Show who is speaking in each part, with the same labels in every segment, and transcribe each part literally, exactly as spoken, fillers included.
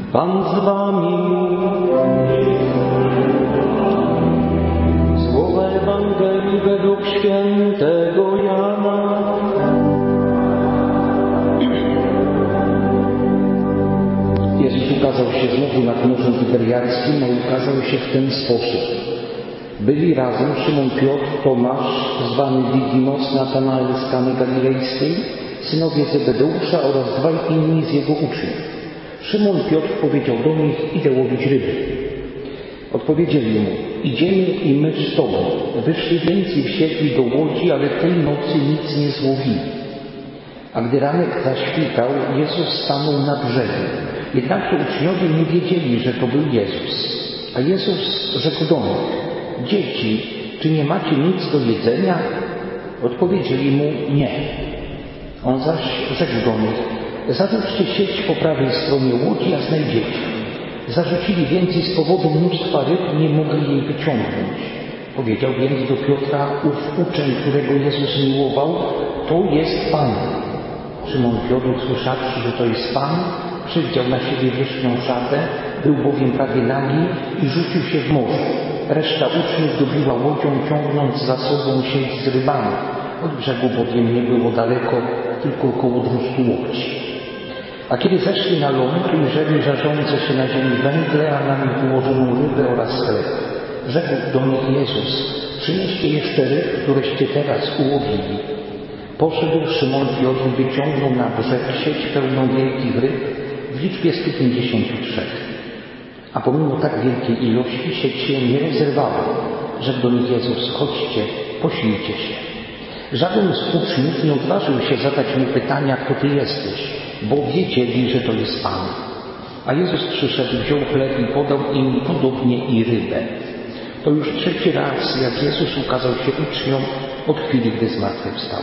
Speaker 1: Pan z wami. Słowa Ewangelii według świętego Jana. Jezus ukazał się znowu nad Morzem Tyberiackim, a ukazał się w ten sposób. Byli razem Szymon Piotr, Tomasz, zwany Didymos, Natanael z Kany Galilejskiej, synowie Zebedeusza oraz dwaj inni z jego uczniów. Szymon Piotr powiedział do nich: idę łowić ryby. Odpowiedzieli mu: idziemy i my z tobą. Wyszli więc i wsiedli do łodzi, ale tej nocy nic nie złowili. A gdy ranek zaświtał, Jezus stanął na brzegu. Jednakże uczniowie nie wiedzieli, że to był Jezus. A Jezus rzekł do nich: dzieci, czy nie macie nic do jedzenia? Odpowiedzieli mu: nie. On zaś rzekł do nich: zarzućcie sieć po prawej stronie łodzi, a znajdziecie. Zarzucili więc i z powodu mnóstwa ryb nie mogli jej wyciągnąć. Powiedział więc do Piotra ów uczeń, którego Jezus miłował: to jest Pan. Szymon Piotr, słyszawszy, że to jest Pan, przywdział na siebie wierzchnią szatę, był bowiem prawie nagi i rzucił się w morze. Reszta uczniów dobiła łodzią, ciągnąc za sobą sieć z rybami. Od brzegu bowiem nie było daleko, tylko około dwustu łokci. A kiedy zeszli na ląd, ujrzeli żarzące się na ziemi węgle, a na nich ułożoną rybę oraz chleb. Rzekł do nich Jezus: przynieście jeszcze ryb, któreście teraz ułowili. Poszedł Szymon Piotr i wyciągnął na brzeg sieć pełną wielkich ryb w liczbie stu pięćdziesięciu trzech. A pomimo tak wielkiej ilości sieć się nie rozerwała. Rzekł do nich Jezus: chodźcie, posilcie się. Żaden z uczniów nie odważył się zadać mu pytania: kto ty jesteś, bo wiedzieli, że to jest Pan. A Jezus przyszedł, wziął chleb i podał im podobnie i rybę. To już trzeci raz, jak Jezus ukazał się uczniom od chwili, gdy zmartwychwstał.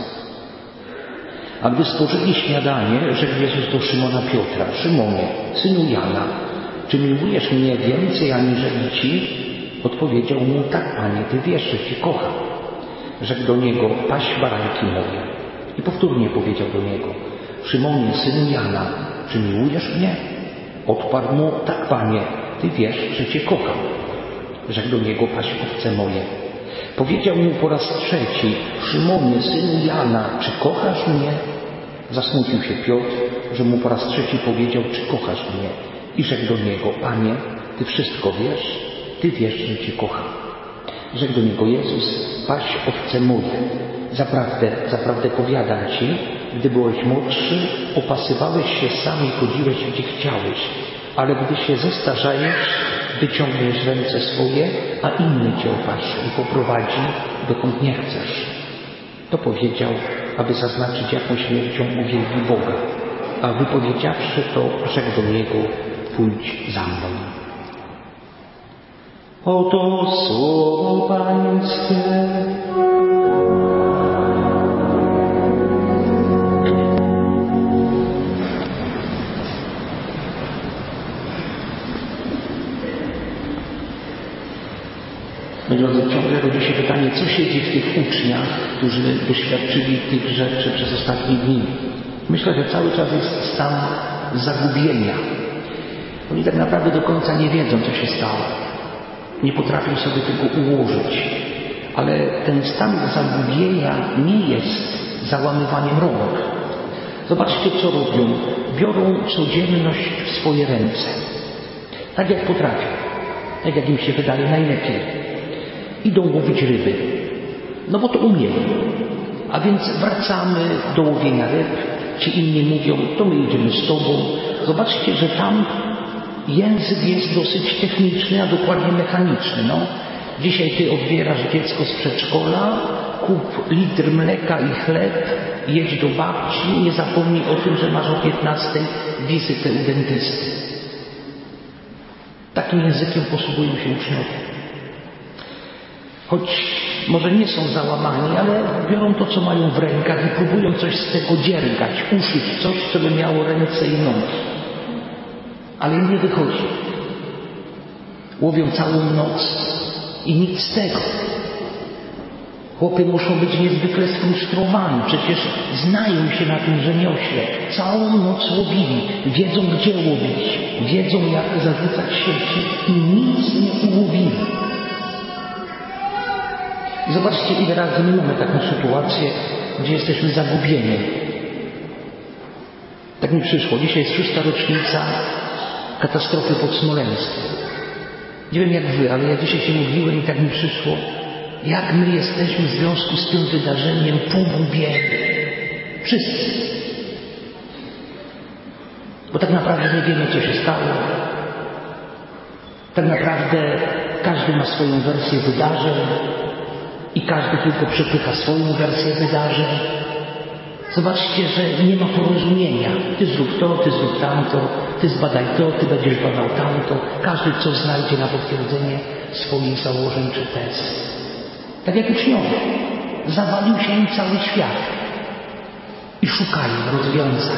Speaker 1: A gdy spożyli śniadanie, rzekł Jezus do Szymona Piotra: Szymonie, synu Jana, czy miłujesz mnie więcej aniżeli ci? Odpowiedział mu: tak, Panie, ty wiesz, że cię kocham. Rzekł do niego: paś baranki moje. I powtórnie powiedział do niego: Szymonie, synu Jana, czy miłujesz mnie? Odparł mu: tak, Panie, ty wiesz, że cię kocham. Rzekł do niego: paś owce moje. Powiedział mu po raz trzeci: Szymonie, synu Jana, czy kochasz mnie? Zasmucił się Piotr, że mu po raz trzeci powiedział: czy kochasz mnie? I rzekł do niego: Panie, ty wszystko wiesz, ty wiesz, że cię kocham. Rzekł do niego Jezus: paś owce moje. Zaprawdę, zaprawdę powiadam ci, gdy byłeś młodszy, opasywałeś się sam i chodziłeś, gdzie chciałeś, ale gdy się zestarzejesz, wyciągniesz ręce swoje, a inny cię opaszy i poprowadzi, dokąd nie chcesz. To powiedział, aby zaznaczyć, jaką śmiercią uwielbi Boga. A wypowiedziawszy to, rzekł do niego: pójdź za mną. Oto słowo Pańskie. Moi drodzy, ciągle rodzi się pytanie, co siedzi w tych uczniach, którzy doświadczyli tych rzeczy przez ostatnie dni. Myślę, że cały czas jest stan zagubienia. Oni tak naprawdę do końca nie wiedzą, co się stało. Nie potrafią sobie tego ułożyć. Ale ten stan zagubienia nie jest załamywaniem rąk. Zobaczcie, co robią. Biorą codzienność w swoje ręce. Tak jak potrafią. Tak jak im się wydaje najlepiej. Idą łowić ryby. No bo to umieją. A więc wracamy do łowienia ryb. Ci inni mówią: to my idziemy z tobą. Zobaczcie, że tam język jest dosyć techniczny, a dokładnie mechaniczny. No, dzisiaj ty odbierasz dziecko z przedszkola, kup litr mleka i chleb, jedź do babci, nie zapomnij o tym, że masz o piętnastej wizytę u dentysty. Takim językiem posługują się uczniowie. Choć może nie są załamani, ale biorą to, co mają w rękach i próbują coś z tego dziergać, uszyć coś, co by miało ręce i nogi. Ale im nie wychodzi. Łowią całą noc i nic z tego.
Speaker 2: Chłopy muszą być niezwykle sfrustrowani, przecież znają się na tym rzemiośle. Całą noc łowili, wiedzą gdzie łowić, wiedzą jak zarzucać sieci i nic nie ułowili. Zobaczcie, ile razy my mamy taką sytuację, gdzie jesteśmy zagubieni. Tak mi przyszło. Dzisiaj jest szósta rocznica katastrofy pod Smoleńskiem. Nie wiem jak wy, ale ja dzisiaj się modliłem i tak mi przyszło, jak my jesteśmy w związku z tym wydarzeniem pogubieni. Wszyscy. Bo tak naprawdę nie wiemy, co się stało. Tak naprawdę każdy ma swoją wersję wydarzeń i każdy tylko przepycha swoją wersję wydarzeń. Zobaczcie, że nie ma porozumienia. Ty zrób to, ty zrób tamto, ty zbadaj to, ty będziesz badał tamto. Każdy coś znajdzie na potwierdzenie swoich założeń czy tez. Tak jak uczniowie. Zawalił się im cały świat. I szukają rozwiązań.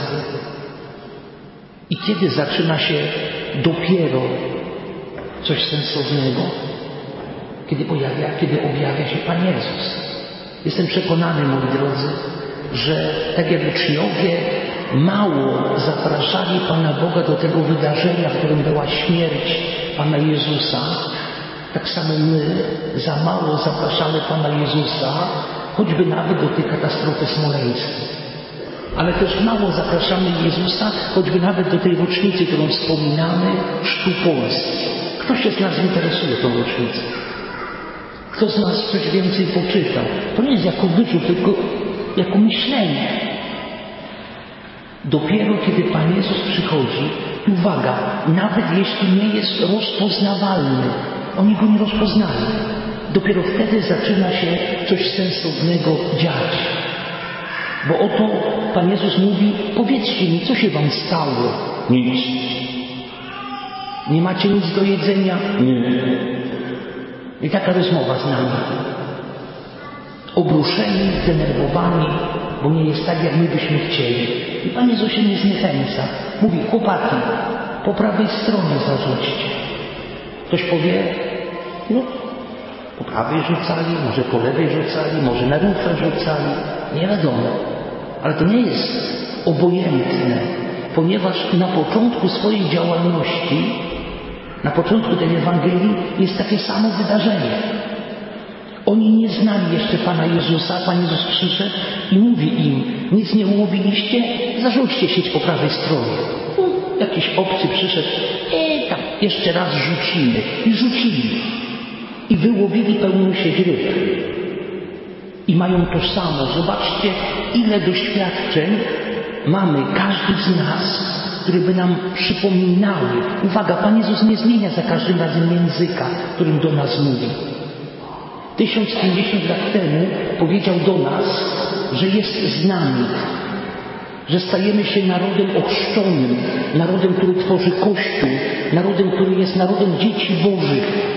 Speaker 2: I kiedy zaczyna się dopiero coś sensownego? Kiedy pojawia, kiedy objawia się Pan Jezus. Jestem przekonany, moi drodzy, że tak jak uczniowie mało zapraszali Pana Boga do tego wydarzenia, w którym była śmierć Pana Jezusa, tak samo my za mało zapraszamy Pana Jezusa, choćby nawet do tej katastrofy smoleńskiej. Ale też mało zapraszamy Jezusa, choćby nawet do tej rocznicy, którą wspominamy, Chrztu Polski. Kto się z nas interesuje tą rocznicą? Kto z nas coś więcej poczytał? To nie jest jako wyczuł, tylko jako myślenie. Dopiero kiedy Pan Jezus przychodzi, uwaga, nawet jeśli nie jest rozpoznawalny, oni Go nie rozpoznali, dopiero wtedy zaczyna się coś sensownego dziać. Bo oto Pan Jezus mówi, powiedzcie mi, co się wam stało? Nic. Nie macie nic do jedzenia? Nie. I taka rozmowa z nami. Obruszeni, zdenerwowani, bo nie jest tak, jak my byśmy chcieli. I Pan Jezus się nie zniechęca. Mówi, chłopaki, po prawej stronie zarzućcie. Ktoś powie, no, po prawej rzucali, może po lewej rzucali, może na rufę rzucali. Nie wiadomo. Ale to nie jest obojętne, ponieważ na początku swojej działalności, na początku tej Ewangelii jest takie samo wydarzenie. Oni nie znali jeszcze Pana Jezusa, Pan Jezus przyszedł i mówi im, nic nie ułowiliście, zarzućcie sieć po prawej stronie. No, jakiś obcy przyszedł, e, tam jeszcze raz rzucimy. I rzucili. I wyłowili pełną sieć ryb. I mają to samo. Zobaczcie, ile doświadczeń mamy, każdy z nas, które by nam przypominały. Uwaga, Pan Jezus nie zmienia za każdym razem języka, którym do nas mówi. tysiąc pięćdziesiąt lat temu powiedział do nas, że jest z nami, że stajemy się narodem ochrzczonym, narodem, który tworzy Kościół, narodem, który jest narodem dzieci Bożych.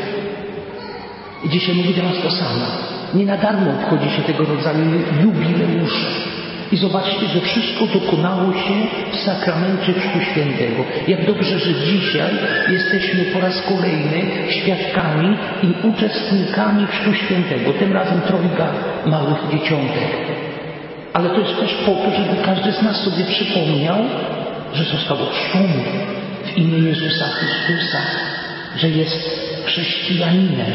Speaker 2: I dzisiaj mówi do nas to samo. Nie na darmo obchodzi się tego rodzaju jubileusze. I zobaczcie, że wszystko dokonało się w sakramencie Chrztu Świętego. Jak dobrze, że dzisiaj jesteśmy po raz kolejny świadkami i uczestnikami Chrztu Świętego. Tym razem trojga małych dzieciątek. Ale to jest też po to, żeby każdy z nas sobie przypomniał, że został ochrzczony w imię Jezusa Chrystusa, że jest chrześcijaninem.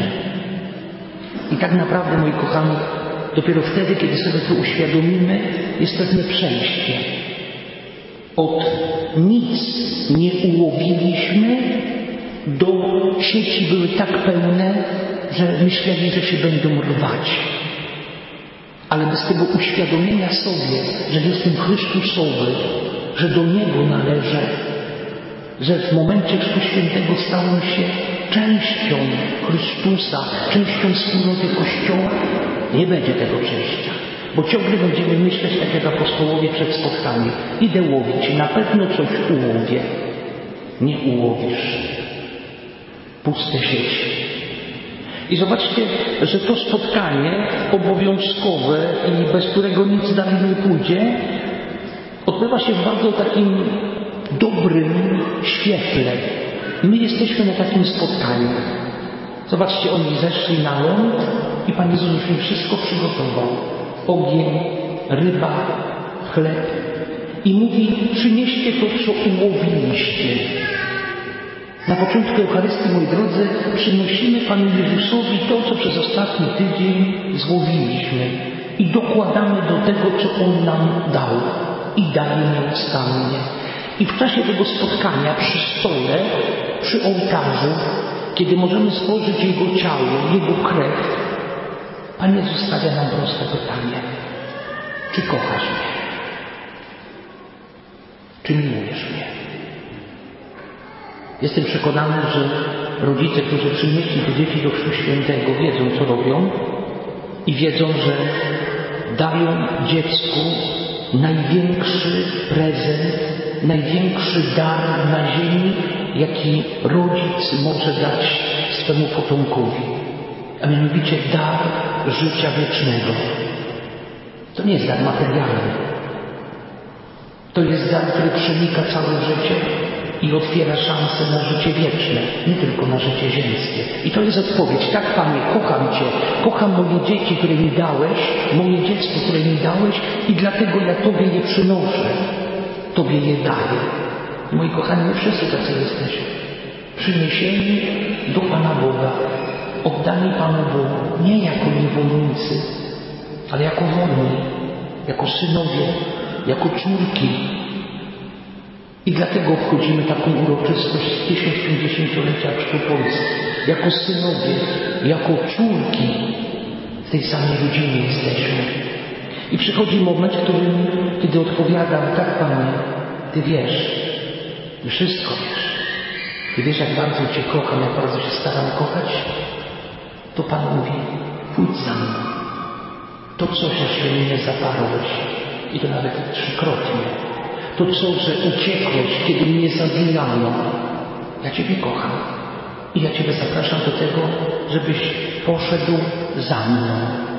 Speaker 2: I tak naprawdę, moi kochani, dopiero wtedy, kiedy sobie to uświadomimy, jest pewne przejście. Od nic nie ułowiliśmy do sieci były tak pełne, że myśleli, że się będą rwać. Ale bez tego uświadomienia sobie, że jestem Chrystusowy, że do Niego należę, że w momencie Chrztu Świętego stałem się częścią Chrystusa, częścią wspólnoty Kościoła, nie będzie tego przejścia. Bo ciągle będziemy myśleć, tak jak apostołowie przed spotkaniem. Idę łowić, na pewno coś ułowię. Nie ułowisz. Puste sieci. I zobaczcie, że to spotkanie obowiązkowe i bez którego nic dalej nie pójdzie, odbywa się w bardzo takim dobrym świetle. My jesteśmy na takim spotkaniu. Zobaczcie, oni zeszli na ląd i Pan Jezus już im wszystko przygotował. Ogień, ryba, chleb. I mówi, przynieście to, co ułowiliście. Na początku Eucharystii, moi drodzy, przynosimy Panu Jezusowi to, co przez ostatni tydzień złowiliśmy. I dokładamy do tego, co On nam dał. I daje nieustannie. I w czasie tego spotkania przy stole, przy ołtarzu, kiedy możemy spożyć Jego ciało, Jego krew, Pan Jezus stawia nam proste pytanie. Czy kochasz mnie? Czy miłujesz mnie? Jestem przekonany, że rodzice, którzy przynieśli te dzieci do Chrztu Świętego, wiedzą, co robią i wiedzą, że dają dziecku największy prezent, największy dar na ziemi, jaki rodzic może dać swemu potomkowi, a mianowicie dar życia wiecznego. To nie jest dar materialny. To jest dar, który przenika całe życie i otwiera szansę na życie wieczne, nie tylko na życie ziemskie. I to jest odpowiedź. Tak, Panie, kocham Cię, kocham moje dzieci, które mi dałeś, moje dziecko, które mi dałeś i dlatego ja Tobie je przynoszę, Tobie je daję. I moi kochani, my wszyscy tacy jesteśmy. Przyniesieni do Pana Boga, oddani Panu Bogu, nie jako niewolnicy, ale jako wolni, jako synowie, jako córki. I dlatego obchodzimy taką uroczystość z tysiąc pięćdziesięciolecia Chrztu Polski. Jako synowie, jako córki z tej samej rodziny jesteśmy. I przychodzi moment, w którym, kiedy odpowiadam, tak, Panie, Ty wiesz, Ty wszystko wiesz. Ty wiesz, jak bardzo Cię kocham, jak bardzo się staram kochać. To Pan mówi, pójdź za mną. To coś, że się mnie zaparłeś. I to nawet trzykrotnie. To co, że uciekłeś, kiedy mnie zabijano. Ja Ciebie kocham. I ja Ciebie zapraszam do tego, żebyś poszedł za mną.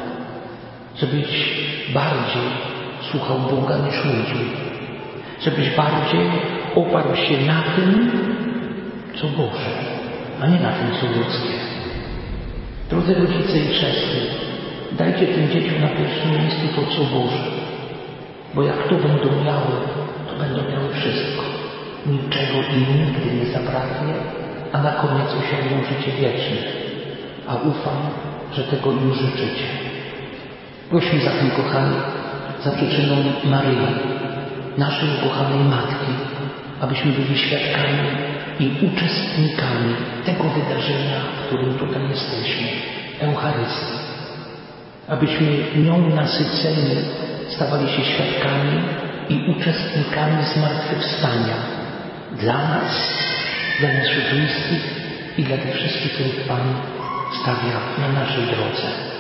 Speaker 2: Żebyś bardziej słuchał Boga niż ludzi. Żebyś bardziej oparł się na tym, co Boże, a nie na tym, co ludzkie. Drodzy rodzice i chrzestni, dajcie tym dzieciom na pierwszym miejscu to, co Boże. Bo jak to będą miały, to będą miały wszystko. Niczego i nigdy nie zabraknie, a na koniec osiągną życie wieczne. A ufam, że tego im życzycie. Prośmy zatem, kochani, za przyczyną Maryi, naszej ukochanej Matki, abyśmy byli świadkami i uczestnikami tego wydarzenia, w którym tutaj jesteśmy, Eucharystii. Abyśmy nią nasyceni stawali się świadkami i uczestnikami zmartwychwstania dla nas, dla naszych bliskich i dla tych wszystkich, których Pan stawia na naszej drodze.